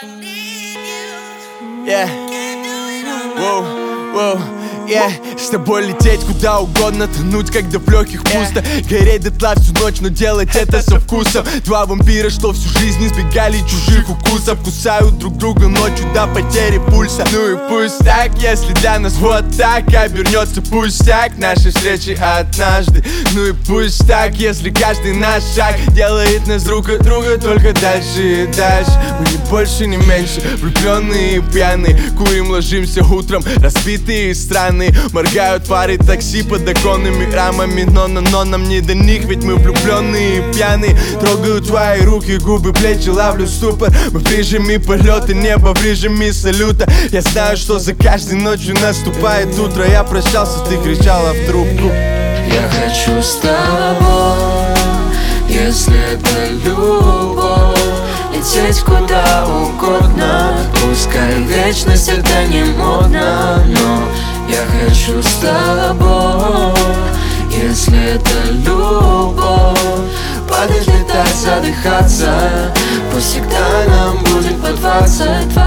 Yeah. Воу, воу. С тобой лететь куда угодно, тонуть, когда в легких пусто, гореть дотла всю ночь, но делать это со вкусом. Два вампира, что всю жизнь избегали чужих укусов, кусают друг друга ночью до потери пульса. Ну и пусть так, если для нас вот так обернется пустяк нашей встречи однажды. Ну и пусть так, если каждый наш шаг делает нас друг от друга только дальше и дальше. Мы не больше, не меньше, влюбленные и пьяные, курим, ложимся утром, разбитые и странные. Моргают фары такси под оконными рамами, но нам не до них, ведь мы влюбленные и пьяные. Трогаю твои руки, губы, плечи, ловлю ступор. Мы в режиме полета, небо в режиме салюта. Я знаю, что за каждой ночью наступает утро. Я прощался, ты кричала в трубку. Я хочу с тобой, если это любовь, лететь куда угодно. Пускай вечность это не модно, но я хочу с тобой, если это любовь. Падать, летать, задыхаться, пусть всегда нам будет по 20.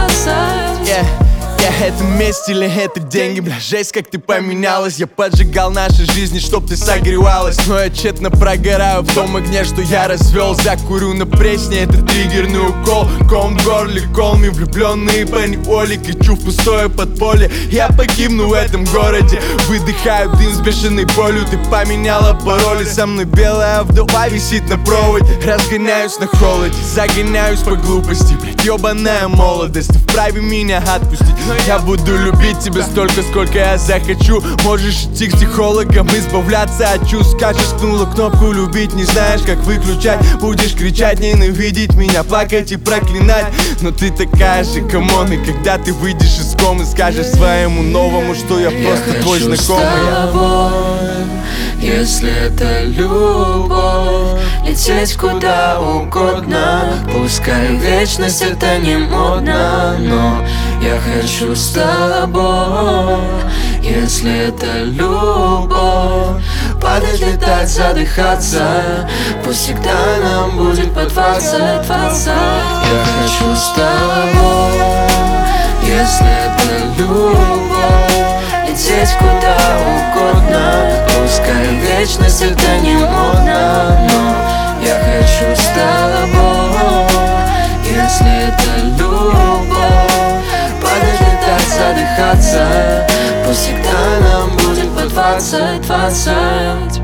Это месть или это деньги, бля, жесть, как ты поменялась. Я поджигал наши жизни, чтоб ты согревалась, но я тщетно прогораю в том огне, что я развел. Закурю на пресне, это триггерный укол. Ком в горле, колми, влюбленные по неволе. Кричу в пустое подполье, я погибну в этом городе. Выдыхаю дым с бешеной болью. Ты поменяла пароли, со мной белая вдова висит на проводе. Разгоняюсь на холоде, загоняюсь по глупости, блядь, ебаная молодость. Ты вправе меня отпустить, я буду любить тебя столько, сколько я захочу. Можешь идти к психологам, избавляться от чувств. Скачешь, ткнула кнопку любить, не знаешь, как выключать. Будешь кричать, ненавидеть меня, плакать и проклинать. Но ты такая же, камон. И когда ты выйдешь из комы, скажешь своему новому, что я просто твой знакомый. Я хочу с тобой, если это любовь, лететь куда угодно. Пускай вечность это не модно, но я хочу с тобой, если это любовь. Падать, летать, задыхаться, пусть всегда нам будет по 20. Я хочу с тобой, если это любовь, лететь куда угодно. Пускай вечность это не модно, но я хочу с тобой, если это любовь. Падать, летать, задыхаться, пусть всегда нам будет по 20.